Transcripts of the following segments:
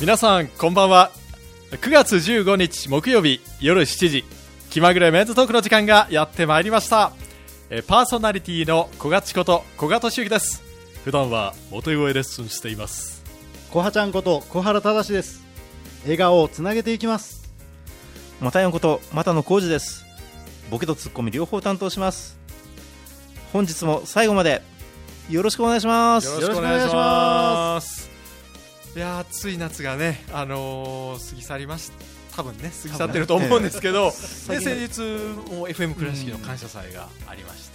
皆さんこんばんは。9月15日木曜日夜7時、気まぐれメンズトークの時間がやってまいりました。パーソナリティの小賀千こと小賀俊之です。普段は元声レッスンしています。 小葉ちゃんこと小原正です。笑顔をつなげていきます。 またやんこと又野浩二です。ボケとツッコミ両方担当します。本日も最後までよろしくお願いします。 よろしくお願いします。いや暑い夏がね、過ぎ去りました。多分ね過ぎ去ってると思うんですけど、先日も FM 倉敷の感謝祭がありまして、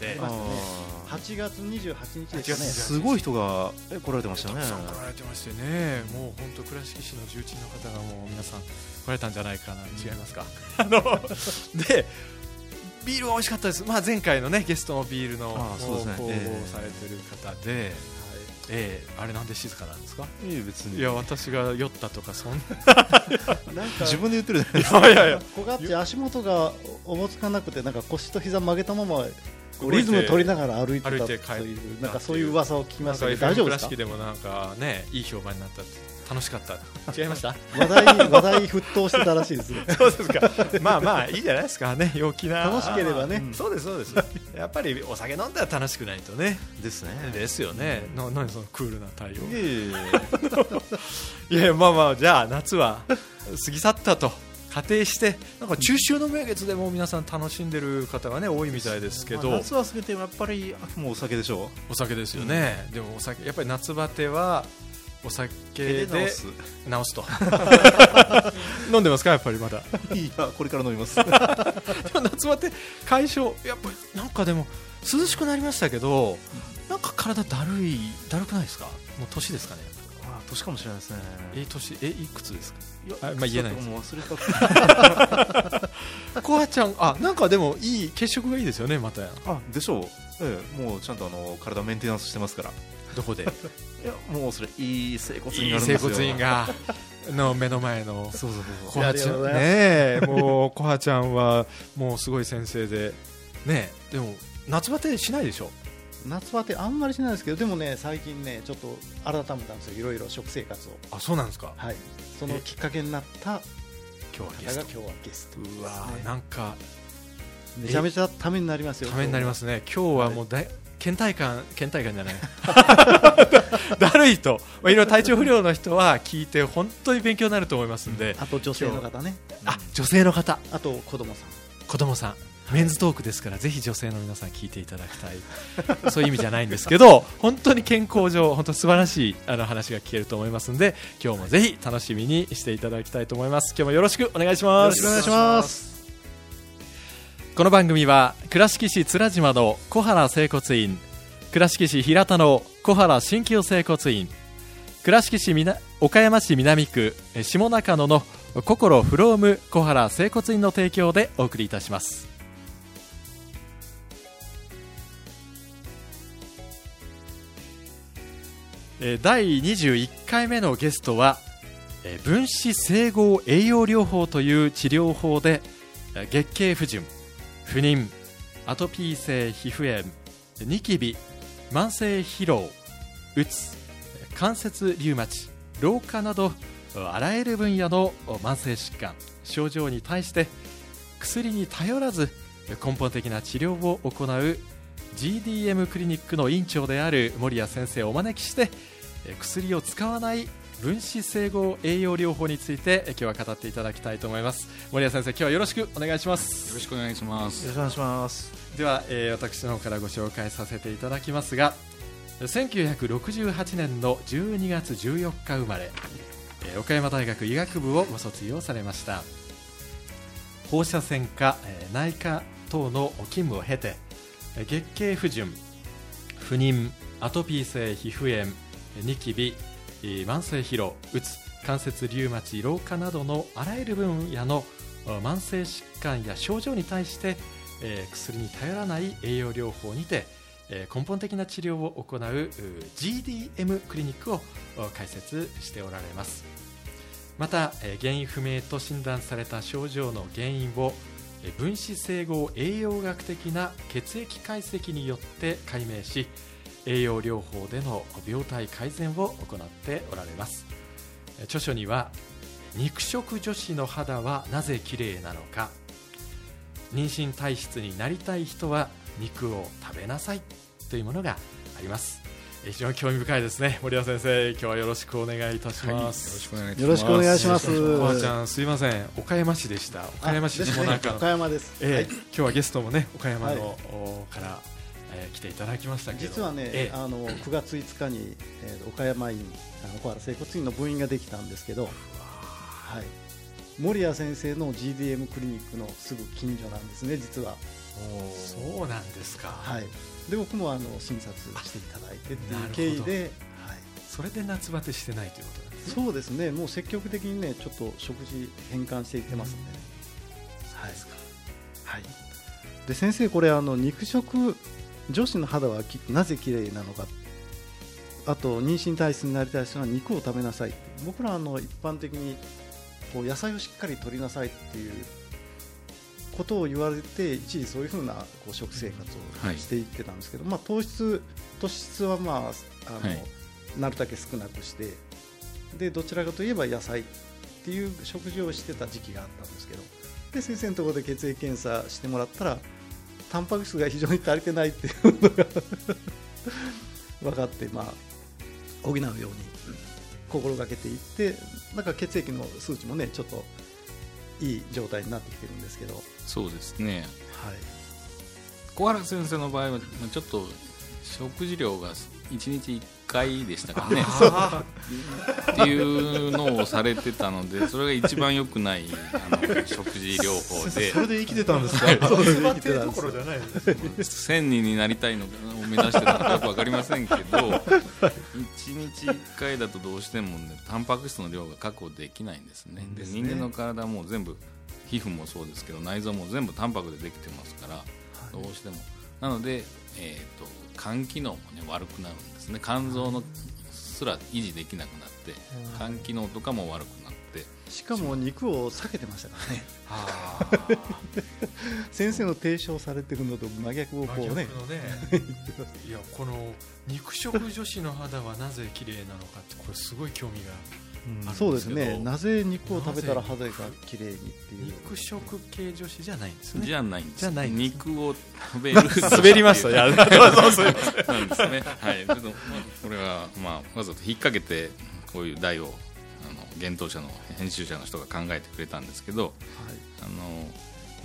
8月28日ですね。 すごい人が来られてましたね。 たくさん来られてましてね、もう本当倉敷市の重鎮の方がもう皆さん来られたんじゃないかな。違いますか？でビールは美味しかったです。前回のねゲストのビールの広報されてる方で、あれなんで静かなんですか？ 別に。 いや私が酔ったとかそんななんか自分で言ってるじゃないですか。 小がって足元がおぼつかなくて、なんか腰と膝曲げたままリズム取りながら歩いてたという、なんかそういう噂を聞きましたけど、大丈夫ですか？ 倉敷でもなんかねいい評判になったって、楽しかった。違いました？ 話題沸騰してたらしいですね。 そうですか。まあいいじゃないですかね、陽気な。 楽しければね。 そうですそうです。やっぱりお酒飲んだら楽しくないとね。 ですね。 ですよね。何そのクールな対応。いやじゃあ夏は過ぎ去ったと仮定して、なんか中秋の名月でも皆さん楽しんでる方がね多いみたいですけど、 夏は過ぎてもやっぱり秋もお酒でしょう。 お酒ですよね。でもお酒やっぱり夏バテはお酒で治すと飲んでますか？やっぱりまだ。 いやこれから飲みます。 でも夏バテ解消、やっぱりなんかでも涼しくなりましたけど、なんか体だるくないですか？もう年ですかね？ 年かもしれないですね。 いくつですか？ 言えないです。もう忘れた。 コアちゃん、なんかでもいい血色がいいですよね。またでしょう。もうちゃんと体メンテナンスしてますから。 どこで？ いやもうそれいい整骨院があるんですよ。 整骨院がの目の前の。 そうコアちゃんね、もうコアちゃんはもうすごい先生でね。でも夏バテしないでしょ？ 夏バテあんまりしないですけど、でもね最近ねちょっと改めたんですよ、いろいろ食生活を。 そうなんですか？ はい。そのきっかけになった今日はゲスト。うわなんかめちゃめちゃためになりますよ。 ためになりますね。今日はもう倦怠感じゃないだるいと、いろいろ体調不良の人は聞いて本当に勉強になると思いますんで。 あと女性の方ね。 女性の方、 あと子供さん、 メンズトークですから、ぜひ女性の皆さん聞いていただきたい。そういう意味じゃないんですけど、本当に健康上本当素晴らしい話が聞けると思いますので、今日もぜひ楽しみにしていただきたいと思います。今日もよろしくお願いします。 よろしくお願いします。 この番組は倉敷市津良島の小原整骨院、倉敷市平田の小原鍼灸整骨院、倉敷市岡山市南区下中野の心フローム小原整骨院の提供でお送りいたします。第21回目のゲストは分子整合栄養療法という治療法で月経不順、不妊、アトピー性皮膚炎、ニキビ、慢性疲労、うつ、関節リウマチ、老化などあらゆる分野の慢性疾患、症状に対して薬に頼らず根本的な治療を行う GDM クリニックの院長である森谷先生をお招きして、薬を使わない分子整合栄養療法について今日は語っていただきたいと思います。森谷先生、今日はよろしくお願いします。 よろしくお願いします。 よろしくお願いします。 では、私の方からご紹介させていただきますが、1968年の12月14日生まれ、岡山大学医学部をご卒業されました。放射線科、内科等の勤務を経て、月経不順、不妊、アトピー性皮膚炎、ニキビ、慢性疲労、うつ、関節リウマチ、老化などのあらゆる分野の慢性疾患や症状に対して、薬に頼らない栄養療法にて、根本的な治療を行う GDM クリニックを開設しておられます。また原因不明と診断された症状の原因を分子整合栄養学的な血液解析によって解明し、栄養療法での病態改善を行っておられます。 著書には肉食女子の肌はなぜ綺麗なのか、妊娠体質になりたい人は肉を食べなさいというものがあります。非常に興味深いですね。森田先生、今日はよろしくお願いいたします。 よろしくお願いします。 おばあちゃん、すいません、岡山市でした。岡山市下中、 岡山です。 今日はゲストもね、岡山の、から、来ていただきましたけど、 実はね、9月5日に、岡山院小原整骨院の部員ができたんですけど、はい、森谷先生の GDM クリニックのすぐ近所なんですね、実は。 そうなんですか。 はい、で僕も診察していただいてっていう経緯で、はい、 それで夏バテしてないということなんですね。 そうですね、もう積極的にね、ちょっと食事変換していってますんで、 そうですか。 はい、で先生、これ肉食女子の肌はなぜ綺麗なのか、あと妊娠体質になりたい人は肉を食べなさい。僕ら一般的にこう野菜をしっかり摂りなさいっていうことを言われて、一時そういうふうなこう食生活をしていってたんですけど、はい、糖質と脂質は、はい、なるだけ少なくして、でどちらかといえば野菜っていう食事をしてた時期があったんですけど、で先生のところで血液検査してもらったらタンパク質が非常に足りてないっていうのが分かって、補うように心がけていって、なんか血液の数値もね、ちょっといい状態になってきてるんですけど。 そうですね、 はい、 小原先生の場合はちょっと食事量が1日1回でしたかねっていうのをされてたので、それが一番良くない食事療法でそれで生きてたんですか。 1000人になりたいのを目指してたのかよく分かりませんけど1日1回だとどうしてもね、タンパク質の量が確保できないんですね。で人間の体はもう全部、皮膚もそうですけど内臓も全部タンパクでできてますから、はい、どうしてもなので、肝機能も、ね、悪くなるんですね。肝臓のすら維持できなくなって、肝機能とかも悪くなって、 しかも肉を避けてましたからね先生の提唱されてるのと真逆をこうねいや、この肉食女子の肌はなぜ綺麗なのかって、これすごい興味がそうですね、なぜ肉を食べたら肌が綺麗にっていう。 肉食系女子じゃないんですね。 じゃないんです。肉を食べる滑りました。 なんですね。はい。ちょっとこれはわざと引っ掛けてこういう題を幻冬舎の編集者の人が考えてくれたんですけど、はい、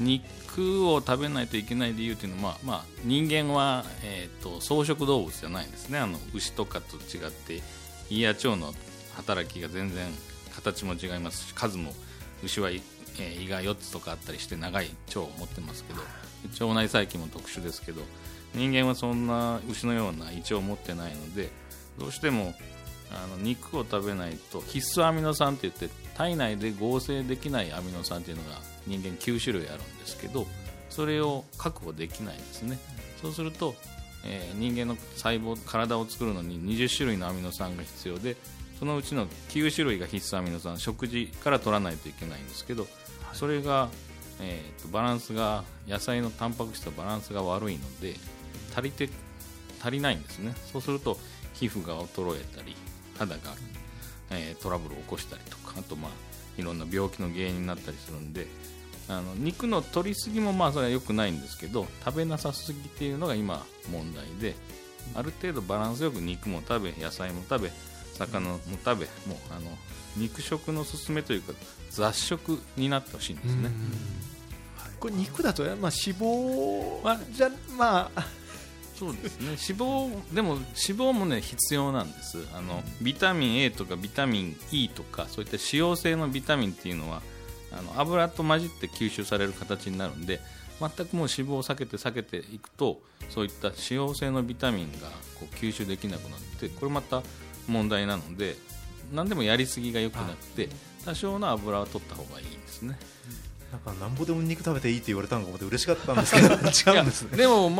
肉を食べないといけない理由というのは、人間は草食動物じゃないんですね。牛とかと違って胃や腸の働きが全然形も違いますし、数も牛は胃が4つとかあったりして長い腸を持ってますけど、腸内細菌も特殊ですけど、人間はそんな牛のような胃腸を持ってないので、どうしても肉を食べないと必須アミノ酸といって体内で合成できないアミノ酸というのが人間9種類あるんですけど、それを確保できないんですね。そうすると、人間の細胞、体を作るのに20種類のアミノ酸が必要で、そのうちの9種類が必須アミノ酸、食事から取らないといけないんですけど、それが、バランスが、野菜のタンパク質とバランスが悪いので足りないんですね。そうすると皮膚が衰えたり肌が、トラブルを起こしたりとか、あといろんな病気の原因になったりするんで、肉の取りすぎもそれは良くないんですけど、食べなさすぎっていうのが今問題で、ある程度バランスよく肉も食べ、野菜も食べ、魚も食べ、もう肉食の勧めというか雑食になってほしいんですね。 これ肉だと脂肪はじゃそうですね、脂肪もね必要なんです。ビタミン A とかビタミン E とか、そういった脂溶性のビタミンっていうのは油と混じって吸収される形になるんで、全くもう脂肪を避けていくと、そういった脂溶性のビタミンがこう吸収できなくなって、これまた問題なので、何でもやりすぎが良くなって、多少の油は取った方がいいんですね。 なんぼでも肉食べていいって言われたのかもって嬉しかったんですけど違うんですね。 でも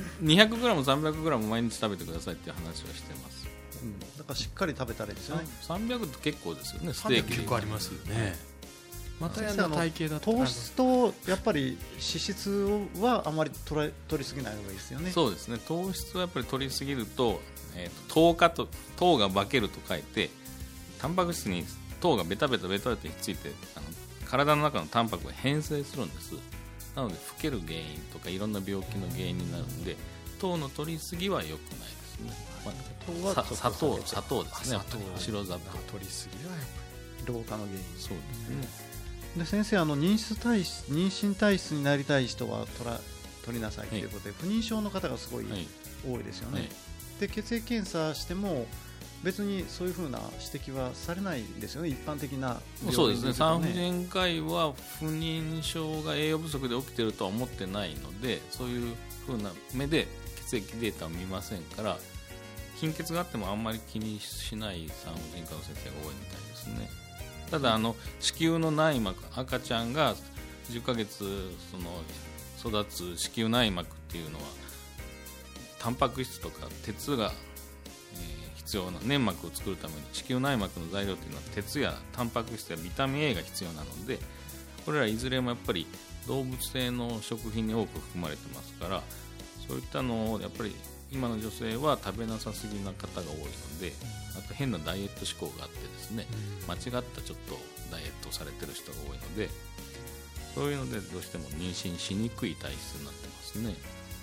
200g、300g 毎日食べてくださいっていう話はしてます。 だからしっかり食べたらいいですよね。 300って結構ですよね。ステーキ結構ありますよね。また体型だと糖質とやっぱり脂質はあまり取りすぎない方がいいですよね。 そうですね、糖質はやっぱり取りすぎると、糖が化けると書いて、タンパク質に糖がベタベタベタってひっついて体の中のタンパクが変性するんです。なので老ける原因とかいろんな病気の原因になるんで、糖の取りすぎは良くないですね。砂糖ですね。白砂糖取りすぎはやっ老化の原因。 そうですね。 で先生妊娠体質になりたい人は取りなさいということで、不妊症の方がすごい多いですよね。で血液検査しても別にそういうふうな指摘はされないんですよね、一般的な病院。 そうですね、産婦人科医は不妊症が栄養不足で起きているとは思ってないので、そういうふうな目で血液データを見ませんから、貧血があってもあんまり気にしない産婦人科の先生が多いみたいですね。ただ子宮の内膜、赤ちゃんが10ヶ月育つ子宮内膜っていうのはタンパク質とか鉄が必要な、粘膜を作るために子宮内膜の材料というのは鉄やタンパク質やビタミン A が必要なので、これらいずれもやっぱり動物性の食品に多く含まれてますから、そういったのをやっぱり今の女性は食べなさすぎな方が多いので、あと変なダイエット志向があってですね、間違ったちょっとダイエットをされてる人が多いので、そういうのでどうしても妊娠しにくい体質になってますね。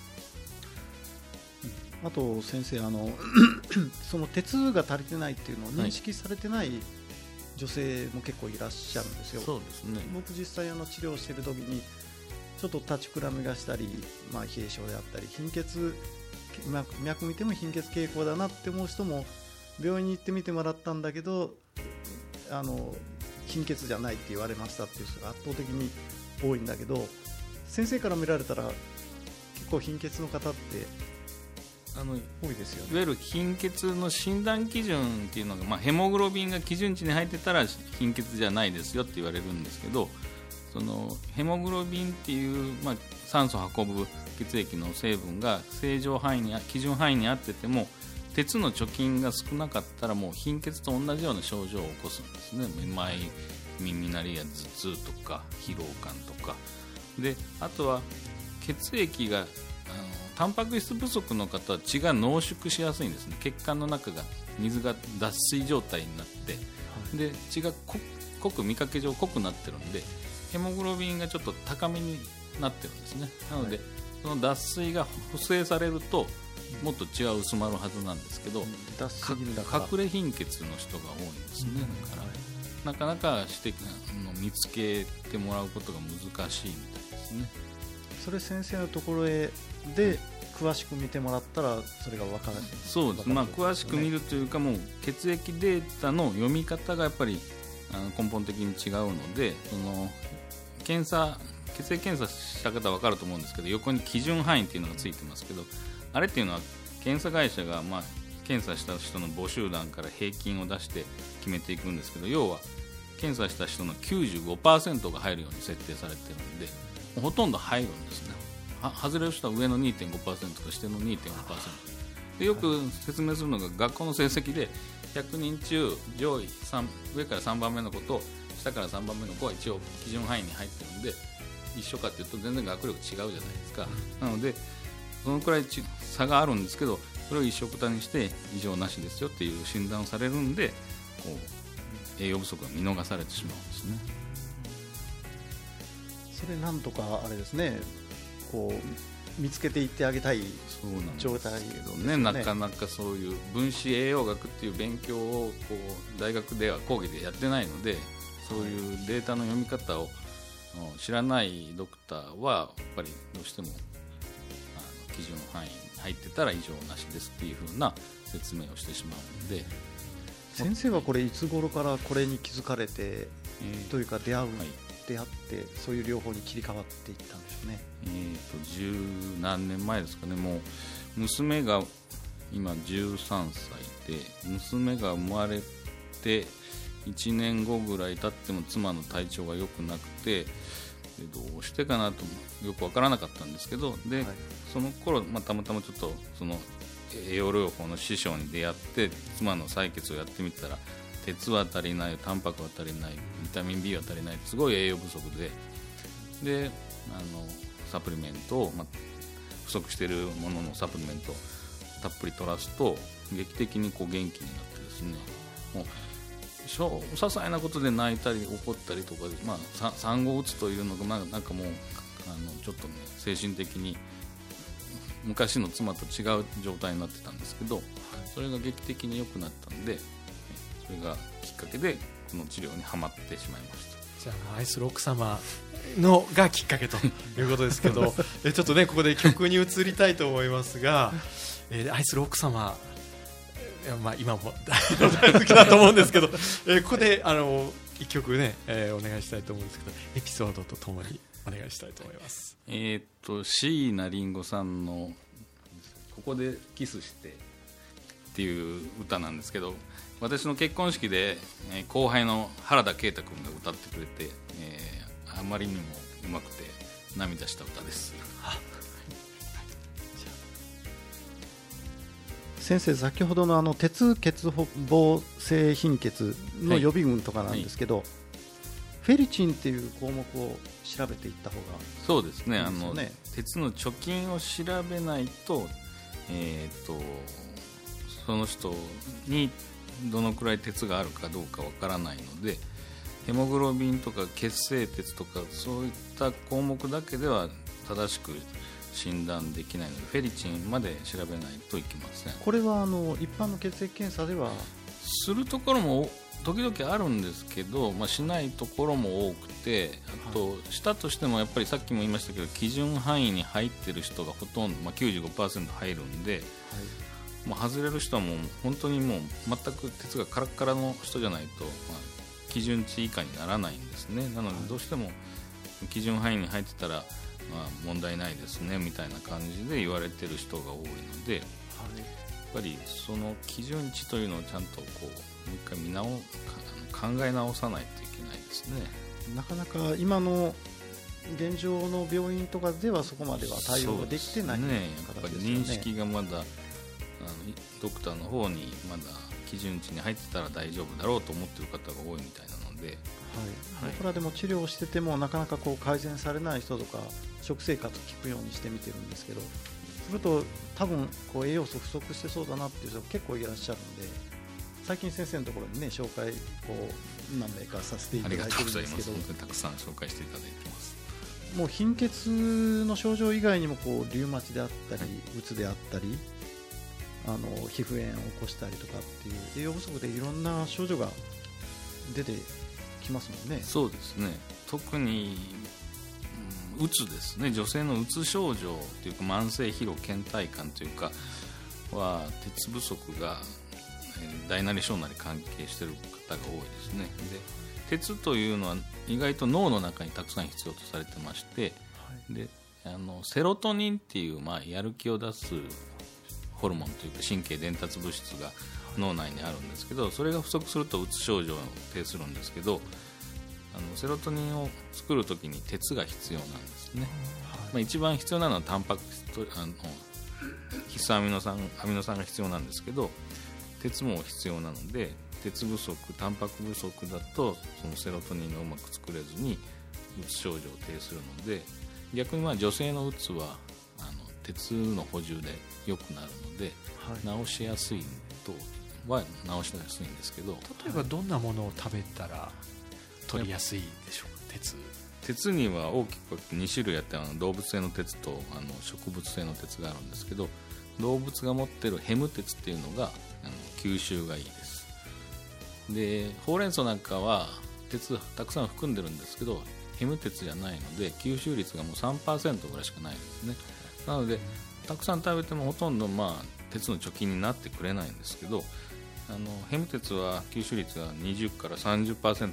あと先生その鉄が足りてないっていうのを認識されてない女性も結構いらっしゃるんですよ。 そうですね。 僕実際治療している時にちょっと立ちくらみがしたり、冷え性であったり貧血、脈見ても貧血傾向だなって思う人も病院に行ってみてもらったんだけど貧血じゃないって言われましたっていう人が圧倒的に多いんだけど、先生から見られたら結構貧血の方って多いですよね。 いわゆる貧血の診断基準っていうのが、ヘモグロビンが基準値に入ってたら貧血じゃないですよって言われるんですけど、そのヘモグロビンっていう、酸素を運ぶ血液の成分が正常範囲に基準範囲に合ってても鉄の貯金が少なかったらもう貧血と同じような症状を起こすんですね。めまい、耳鳴りや頭痛とか疲労感とかで、あとは血液がタンパク質不足の方は血が濃縮しやすいんですね。血管の中が水が脱水状態になって、で血が濃く見かけ上濃くなってるんでヘモグロビンがちょっと高めになってるんですね。なので、その脱水が補正されるともっと血は薄まるはずなんですけど、 脱水気味だから隠れ貧血の人が多いんですね。だからなかなか見つけてもらうことが難しいみたいですね。 それ先生のところで詳しく見てもらったらそれが分かる。 そうです、詳しく見るというか、もう血液データの読み方がやっぱり根本的に違うので、血液検査した方は分かると思うんですけど、横に基準範囲っていうのがついてますけど、あれっていうのは検査会社が検査した人の母集団から平均を出して決めていくんですけど、要は検査した人の 95% が入るように設定されているので、ほとんど入るんですね。外れる人は上の 2.5% か下の 2.5% で、よく説明するのが学校の成績で100人中上から3番目の子と下から3番目の子は一応基準範囲に入ってるんで一緒かっていうと全然学力違うじゃないですか。なのでそのくらい差があるんですけど、それを一緒くたにして異常なしですよっていう診断をされるんで、栄養不足が見逃されてしまうんですね。 それなんとかあれですね、見つけていってあげたい状態ですけどね、なかなかそういう分子栄養学っていう勉強を大学では講義でやってないので、そういうデータの読み方を知らないドクターはやっぱりどうしても基準範囲に入ってたら異常なしですっていう風な説明をしてしまうので。 先生はこれいつ頃からこれに気づかれて、というか出会ってそういう療法に切り替わっていったんでしょうね。 十何年前ですかね。もう娘が今13歳で、娘が生まれて1年後ぐらい経っても妻の体調が良くなくて、どうしてかなとよく分からなかったんですけど、で、その頃、たまたまちょっとその栄養療法の師匠に出会って妻の採血をやってみたら、鉄は足りない、タンパクは足りない、ビタミン B は足りない、すごい栄養不足で、サプリメントを、不足しているもののサプリメントをたっぷり取らすと劇的に元気になってですね、もう些細なことで泣いたり怒ったりとかで、産後うつというのが、なんかもうちょっとね精神的に昔の妻と違う状態になってたんですけど、それが劇的に良くなったんで、それがきっかけでこの治療にはまってしまいました。 じゃあ愛する奥様のがきっかけということですけどちょっとねここで曲に移りたいと思いますが、愛する奥様、今も大好きだと思うんですけど、ここで一曲ね、お願いしたいと思うんですけど、エピソードとともにお願いしたいと思います。 椎名林檎さんのここでキスしてっていう歌なんですけど、私の結婚式で、後輩の原田啓太君が歌ってくれて、あまりにもうまくて涙した歌です。 先生、先ほどの鉄欠乏性貧血の予備軍とかなんですけど、フェリチンっていう項目を調べていった方がそうですね。 いいですよね。 鉄の貯金を調べないと、その人にどのくらい鉄があるかどうかわからないので、ヘモグロビンとか血清鉄とかそういった項目だけでは正しく診断できないので、フェリチンまで調べないといけません。 これは一般の血液検査ではするところも時々あるんですけど、しないところも多くて、あとしたとしてもやっぱりさっきも言いましたけど、基準範囲に入ってる人がほとんど、95% 入るんで、外れる人はもう本当にもう全く鉄がカラッカラの人じゃないと、基準値以下にならないんですね。なのでどうしても基準範囲に入ってたら、問題ないですねみたいな感じで言われてる人が多いので、やっぱりその基準値というのをちゃんともう一回考え直さないといけないですね。 なかなか今の現状の病院とかではそこまでは対応ができてないですね。やっぱり認形ですよね。 識がまだドクターの方にまだ基準値に入ってたら大丈夫だろうと思っている方が多いみたいなので、 僕らでも治療しててもなかなか改善されない人とか食生活聞くようにしてみてるんですけど、すると多分栄養素不足してそうだなっていう人が結構いらっしゃるので、最近先生のところにね紹介何名かさせていただいてるんですけど、 本当にたくさん紹介していただいてます。 もう貧血の症状以外にもリウマチであったり、うつであったり、皮膚炎を起こしたりとかっていう栄養不足でいろんな症状が出てきますもんね。 そうですね。特に、うつですね。女性のうつ症状というか慢性疲労倦怠感というかは鉄不足が大なり小なり関係している方が多いですね。で、鉄というのは意外と脳の中にたくさん必要とされてまして、でセロトニンっていう、やる気を出すホルモンというか神経伝達物質が脳内にあるんですけど、それが不足するとうつ症状を呈するんですけど、セロトニンを作るときに鉄が必要なんですね。一番必要なのはタンパク質と必須アミノ酸が必要なんですけど、鉄も必要なので、鉄不足タンパク不足だとそのセロトニンがうまく作れずにうつ症状を呈するので、逆に女性のうつは鉄の補充で良くなるので、治しやすいとは治しやすいんですけど、 例えばどんなものを食べたら取りやすいでしょうか。 鉄には大きく2種類あって、動物性の鉄と植物性の鉄があるんですけど、動物が持っているヘム鉄っていうのが吸収がいいです。で、ほうれん草なんかは鉄たくさん含んでるんですけど、ヘム鉄じゃないので吸収率がもう 3% ぐらいしかないですね。なのでたくさん食べてもほとんど鉄の貯金になってくれないんですけど、ヘム鉄は吸収率が20から 30% ぐらいあって、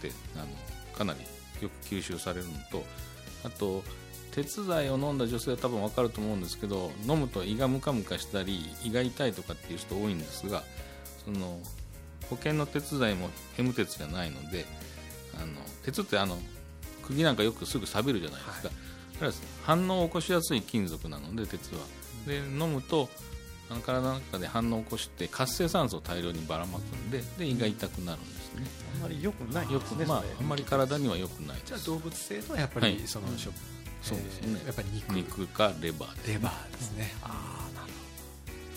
かなりよく吸収されるのと、あと鉄剤を飲んだ女性は多分分かると思うんですけど、飲むと胃がムカムカしたり胃が痛いとかっていう人多いんですが、その保険の鉄剤もヘム鉄じゃないので、鉄って釘なんかよくすぐ錆びるじゃないですか。だから反応を起こしやすい金属なので、鉄はで飲むと体の中で反応を起こして活性酸素を大量にばらまくんで、胃が痛くなるんですね。 あんまり良くないですね。 あんまり体には良くないです。 じゃあ動物性のやっぱりそのそうですね。 やっぱり肉かレバーですね。 レバーですね。なるほど。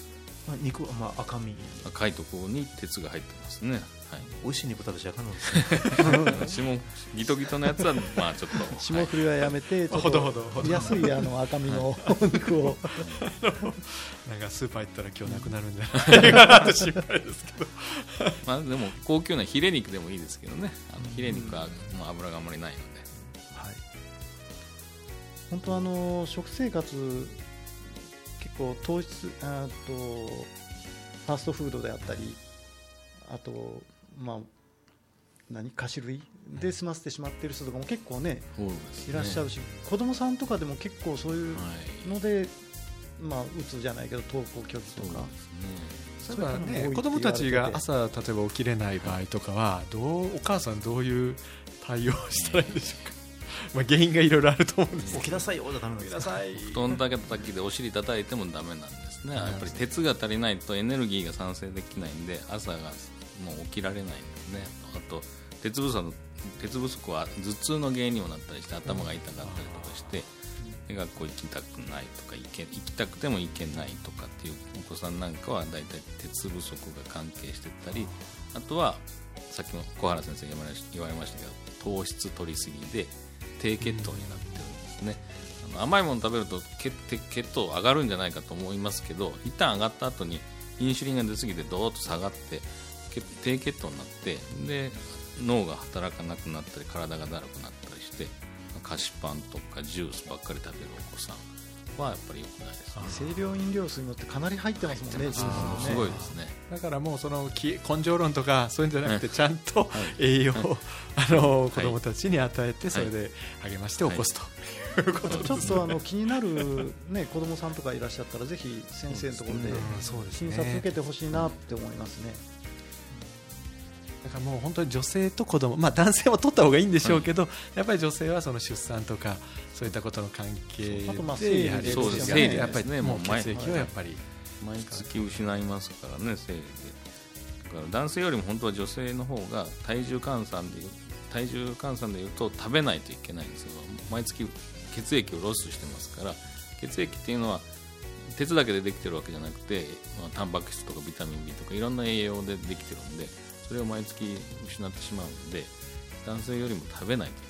肉はまあ赤身、 赤いところに鉄が入ってますね。はい、 美味しい肉食べちゃあかんのですねギトギトのやつはまあちょっと霜降りはやめて、ちょっほどほどと安い赤身のお肉をなんかスーパー行ったら今日なくなるんじゃないかなって心配ですけどまあでも高級なヒレ肉でもいいですけどね、ヒレ肉はもう脂があんまりないので、 はい、本当食生活結構糖質ファーストフードであったり、あとまあ菓子類で済ませてしまっている人とかも結構ね、いらっしゃるし、子供さんとかでも結構そういうので、まあうつじゃないけど登校拒否とか、 そういえばね、子供たちが朝例えば起きれない場合とかはお母さんどういう対応したらいいでしょうかまあ原因がいろいろあると思うんですけど、 起きなさいよじゃダメなんですか。 布団だけ叩きでお尻叩いてもダメなんですね。やっぱり鉄が足りないとエネルギーが産生できないんで、朝がもう起きられないんですね。あと鉄不足は頭痛の原因にもなったりして、頭が痛かったりとかして、学校行きたくないとか行きたくても行けないとかっていうお子さんなんかはだいたい鉄不足が関係してたり、あとはさっきの小原先生が言われましたけど、糖質取りすぎで低血糖になってるんですね。甘いもの食べると血糖上がるんじゃないかと思いますけど、一旦上がった後にインシュリンが出過ぎてドーッと下がって低血糖になって、で脳が働かなくなったり体がだるくなったりして、菓子パンとかジュースばっかり食べるお子さんはやっぱり良くないですね。 清涼飲料水のってかなり入ってますもんね。 すごいですね。 だからもうその根性論とかそういうんじゃなくて、ちゃんと栄養を子どもたちに与えて、それで励まして起こすということです。 ちょっと気になる、ね、子どもさんとかいらっしゃったら、ぜひ先生のところで診察受けてほしいなって思いますね。 だからもう本当に女性と子供、まあ男性も取った方がいいんでしょうけど、やっぱり女性はその出産とかそういったことの関係で、 あと生理やはりですよね。 やっぱりもう血液をやっぱり毎月失いますからね、生理で。だから男性よりも本当は女性の方が体重換算でいうと食べないといけないんですけど、毎月血液をロスしてますから、血液っていうのは鉄だけでできてるわけじゃなくて、タンパク質とかビタミン B とかいろんな栄養でできてるんで、それを毎月失ってしまうので、男性よりも食べないとい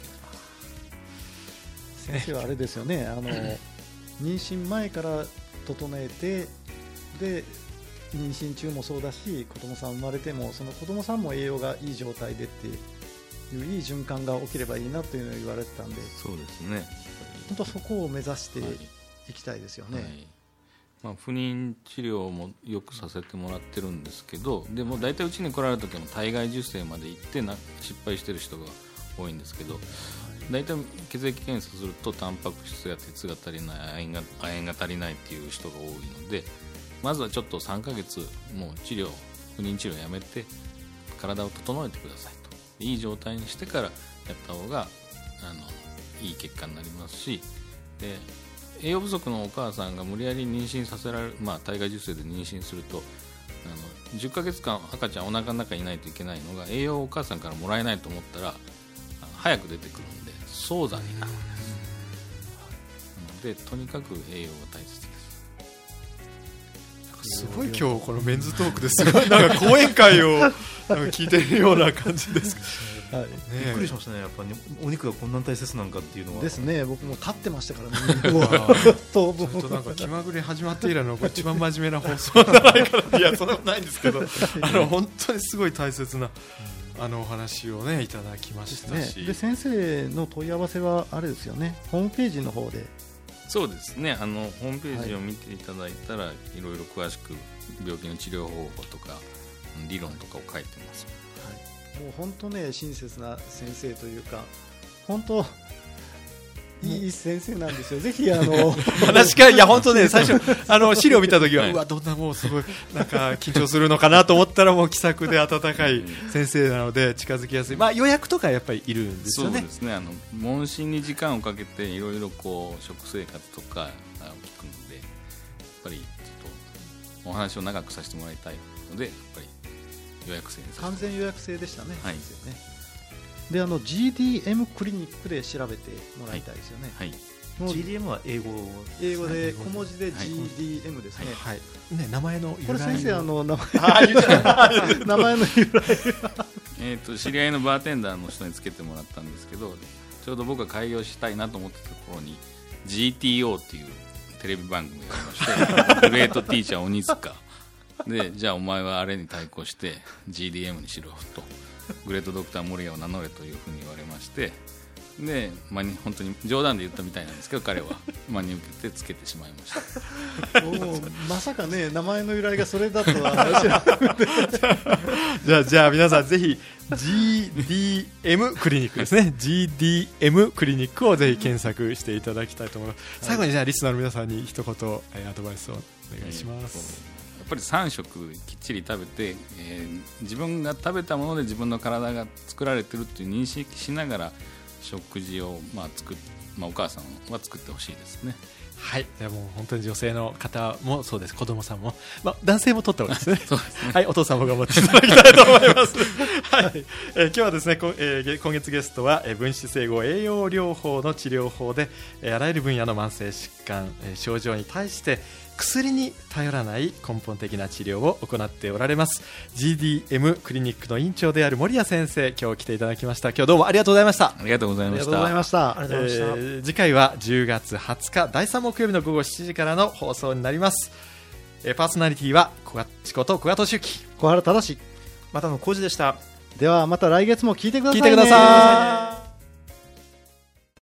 けない。 先生はあれですよね、妊娠前から整えて、で妊娠中もそうだし、子供さん生まれてもその子供さんも栄養がいい状態でっていういい循環が起きればいいなというのを言われてたんで、 そうですね。 本当そこを目指していきたいですよね。 まあ、不妊治療もよくさせてもらってるんですけど、でも大体うちに来られる時も体外受精まで行って失敗してる人が多いんですけど、大体血液検査するとタンパク質や鉄が足りない、亜鉛が足りないっていう人が多いので、まずはちょっと3ヶ月もう不妊治療やめて体を整えてくださいと、いい状態にしてからやった方がいい結果になりますし、で栄養不足のお母さんが無理やり妊娠させられる、体外受精で妊娠すると10ヶ月間赤ちゃんお腹の中にいないといけないのが、栄養をお母さんからもらえないと思ったら早く出てくるんで早産になるんです。なのでとにかく栄養が大切です。 すごい今日このメンズトークですごいなんか講演会を聞いてるような感じですはい、 びっくりしましたね。やっぱりお肉がこんなに大切なんかっていうのはですね。僕も立ってましたからね。 ちょっとなんか気まぐれ始まって以来の一番真面目な放送じゃないかな。いやそんなことないんですけど、本当にすごい大切なお話をねいただきましたし、 で先生の問い合わせはあれですよね、ホームページの方で。 そうですね、ホームページを見ていただいたら、いろいろ詳しく病気の治療方法とか理論とかを書いてます。 もう本当ね、親切な先生というか、本当いい先生なんですよ。ぜひ話がいや本当ね、最初資料見たときは、うわどんなもうすごいなんか緊張するのかなと思ったら、もう気さくで温かい先生なので近づきやすい。予約とかやっぱりいるんですよね。 そうですね。問診に時間をかけていろいろこう食生活とか聞くので、やっぱりちょっとお話を長くさせてもらいたいので、やっぱり予約制です。 完全予約制でしたね。 はい。 先生ね。でGDM クリニックで調べてもらいたいですよね。 はい。 GDM は英語英語で小文字で GDM ですね。 はいね、名前の由来これ先生名前の由来知り合いのバーテンダーの人につけてもらったんですけど、ちょうど僕が開業したいなと思ってた頃に GTO っていうテレビ番組がありましてグレートティーチャー鬼塚で、じゃあお前はあれに対抗して GDM にしろと、グレートドクター守屋を名乗れというふうに言われまして、で本当に冗談で言ったみたいなんですけど、彼は真に受けてつけてしまいました。 まさかね、名前の由来がそれだとは知らなくてじゃあ皆さんぜひ GDM クリニックですねGDM クリニックをぜひ検索していただきたいと思います。最後にじゃあリスナーの皆さんに一言アドバイスをお願いします。 やっぱり3食きっちり食べて、自分が食べたもので自分の体が作られているという認識しながら食事をお母さんは作ってほしいですね。 はい、でも本当に女性の方もそうです、子供さんも、男性も取った方がいいですね。 そうですね。 はい、お父さんも頑張っていただきたいと思います。はい、今日はですね、今月ゲストは分子整合栄養療法の治療法であらゆる分野の慢性疾患、症状に対して薬に頼らない根本的な治療を行っておられます GDM クリニックの院長である森谷先生、今日来ていただきました。今日どうもありがとうございました。 ありがとうございました。 次回は10月20日第3木曜日の午後7時からの放送になります。パーソナリティは小賀千子と小賀俊之、 小原忠、 またの浩二でした。 ではまた来月も聞いてくださいね。 聞いてください。